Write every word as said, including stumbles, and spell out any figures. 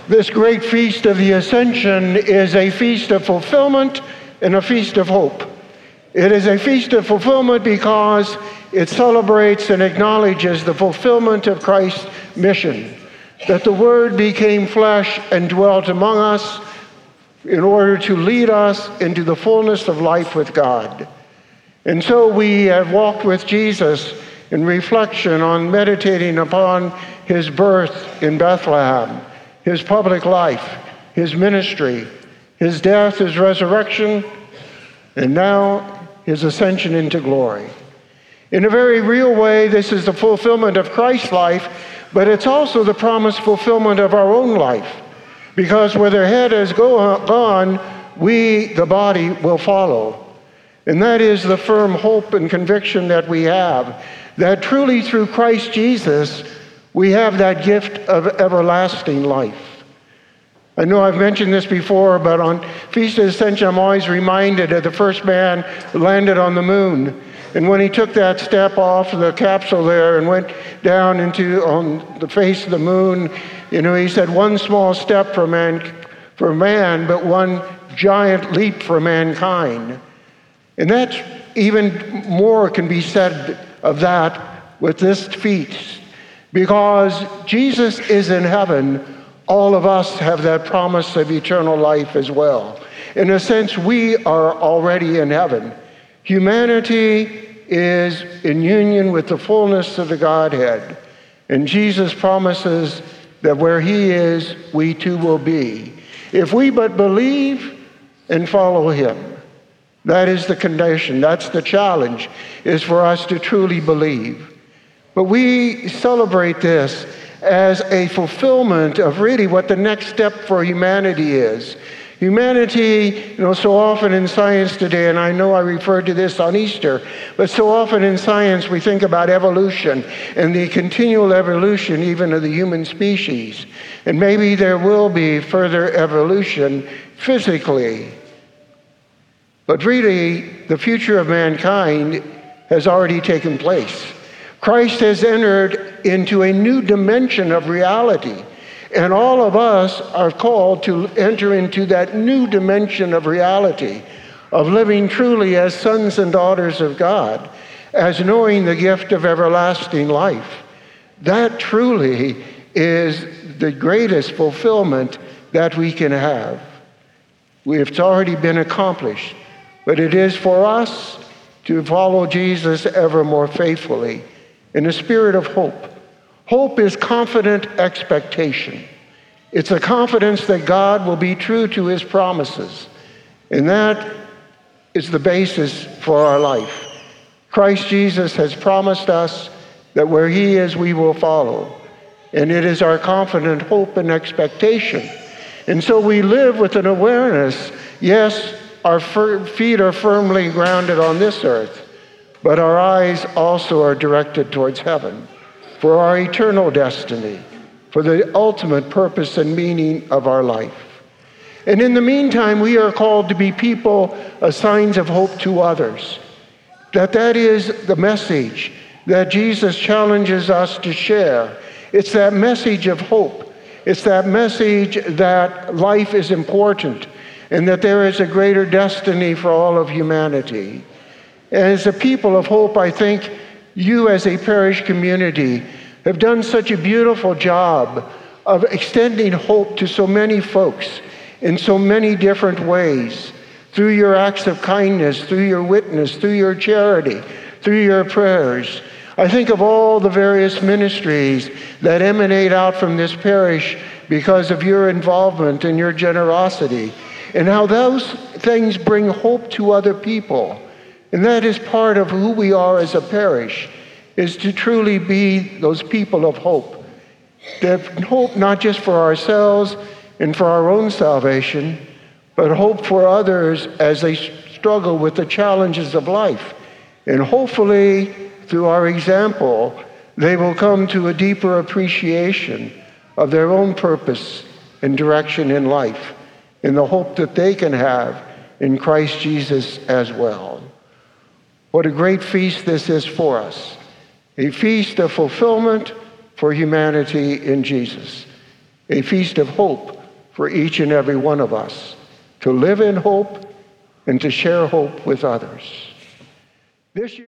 This great feast of the Ascension is a feast of fulfillment and a feast of hope. It is a feast of fulfillment because it celebrates and acknowledges the fulfillment of Christ's mission, that the Word became flesh and dwelt among us in order to lead us into the fullness of life with God. And so we have walked with Jesus in reflection on meditating upon his birth in Bethlehem, his public life, his ministry, his death, his resurrection, and now his ascension into glory. In a very real way, this is the fulfillment of Christ's life, but it's also the promised fulfillment of our own life. Because where their head has go- gone, we, the body, will follow. And that is the firm hope and conviction that we have, that truly through Christ Jesus, we have that gift of everlasting life. I know I've mentioned this before, but on Feast of Ascension, I'm always reminded of the first man who landed on the moon. And when he took that step off the capsule there and went down into on the face of the moon, you know, he said, one small step for man, for man, but one giant leap for mankind. And that's even more can be said of that with this feast. Because Jesus is in heaven, all of us have that promise of eternal life as well. In a sense, we are already in heaven. Humanity is in union with the fullness of the Godhead. And Jesus promises that where he is, we too will be. If we but believe and follow him. That is the condition, that's the challenge, is for us to truly believe. But we celebrate this as a fulfillment of really what the next step for humanity is. Humanity, you know, so often in science today, and I know I referred to this on Easter, but so often in science we think about evolution and the continual evolution even of the human species. And maybe there will be further evolution physically. But really, the future of mankind has already taken place. Christ has entered into a new dimension of reality, and all of us are called to enter into that new dimension of reality, of living truly as sons and daughters of God, as knowing the gift of everlasting life. That truly is the greatest fulfillment that we can have. It's already been accomplished, but it is for us to follow Jesus ever more faithfully in a spirit of hope. Hope is confident expectation. It's a confidence that God will be true to his promises. And that is the basis for our life. Christ Jesus has promised us that where he is, we will follow. And it is our confident hope and expectation. And so we live with an awareness, yes, our feet are firmly grounded on this earth, but our eyes also are directed towards heaven for our eternal destiny, for the ultimate purpose and meaning of our life. And in the meantime, we are called to be people as signs of hope to others. That that is the message that Jesus challenges us to share. It's that message of hope. It's that message that life is important and that there is a greater destiny for all of humanity. As a people of hope, I think you as a parish community have done such a beautiful job of extending hope to so many folks in so many different ways, through your acts of kindness, through your witness, through your charity, through your prayers. I think of all the various ministries that emanate out from this parish because of your involvement and your generosity, and how those things bring hope to other people. And that is part of who we are as a parish, is to truly be those people of hope. That hope not just for ourselves and for our own salvation, but hope for others as they struggle with the challenges of life. And hopefully, through our example, they will come to a deeper appreciation of their own purpose and direction in life, and the hope that they can have in Christ Jesus as well. What a great feast this is for us. A feast of fulfillment for humanity in Jesus. A feast of hope for each and every one of us to live in hope and to share hope with others. This year